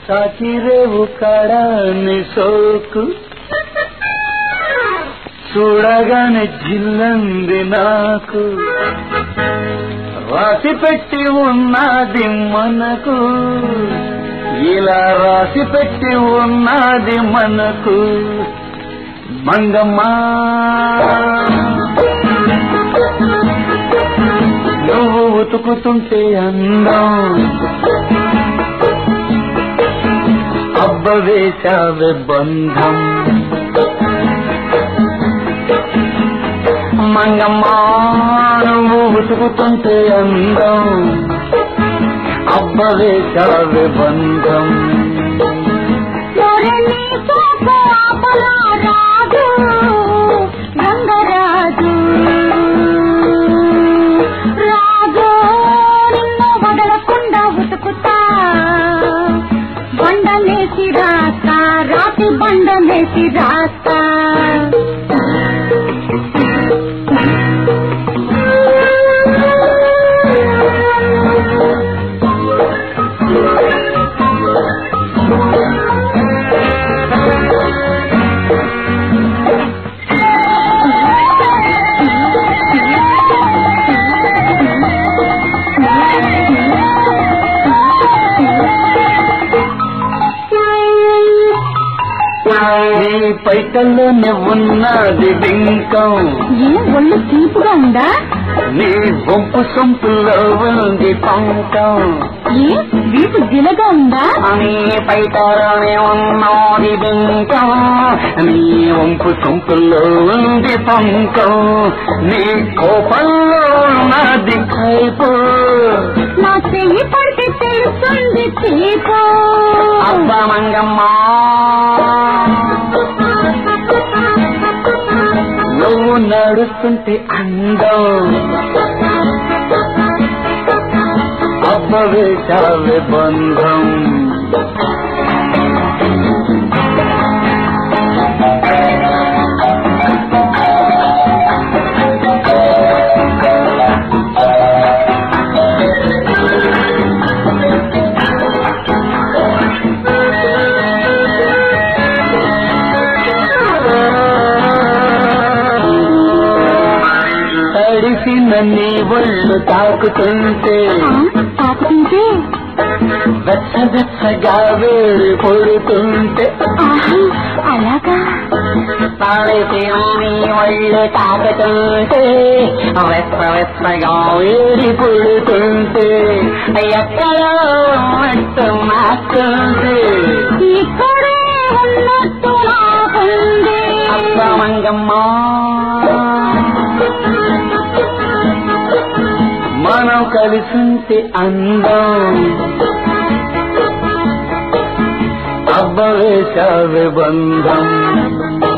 సాకిరేవు కడాని సోకు చూడగానే జిల్లంది నాకు రాసి పెట్టి ఉన్నది మనకు ఇలా రాసి పెట్టి ఉన్నది మనకు మంగమ్మ నువ్వు ఉతుకుతుంటే అందం అబ్బ వేశావే బంధం మంగమ్మ నువ్వు ఉతుకుతుంటే అందం అబ్బ వేశావే బంధం రంగరాజు రాజు నిన్ను వదలకుండా ఉతుకుతా బండమేసి రాస్తా రాతి బండమేసి రాస్తా నీ పైటల్లోనే ఉన్నది బింకం ఒళ్ళు తీపుగా ఉందా నీ వంపు సొంపుల్లో ఉంది పంకం వీపు జిలగా ఉందా నీ పైటలోనే ఉన్నది బింకం నీ వంపు సొంపుల్లో ఉంది పంకం నీ కోపంలో ఉన్నది కైపు నా చెయ్యి పడితే తెలుస్తుంది చీపు అబ్బ మంగమ్మ నువ్వు నడుస్తుంటే అందం అబ్బ వేశావే బంధం తడిసిన నీ ఒళ్ళు తాకుతుంటే వెచ్చ వెచ్చగా వేడి పొడుతుంటే అలాగా తడిసిన నీ ఒళ్ళు తాకుతుంటే వెచ్చ వెచ్చగా వేడి పొడుతుంటే ఎక్కడో మట్టు మాకుంటే ఇక్కడే ఉన్నట్టు నాకుంది అబ్బ మంగమ్మ మనం కలిసుంటే అందం అబ్బ వేశావే బంధం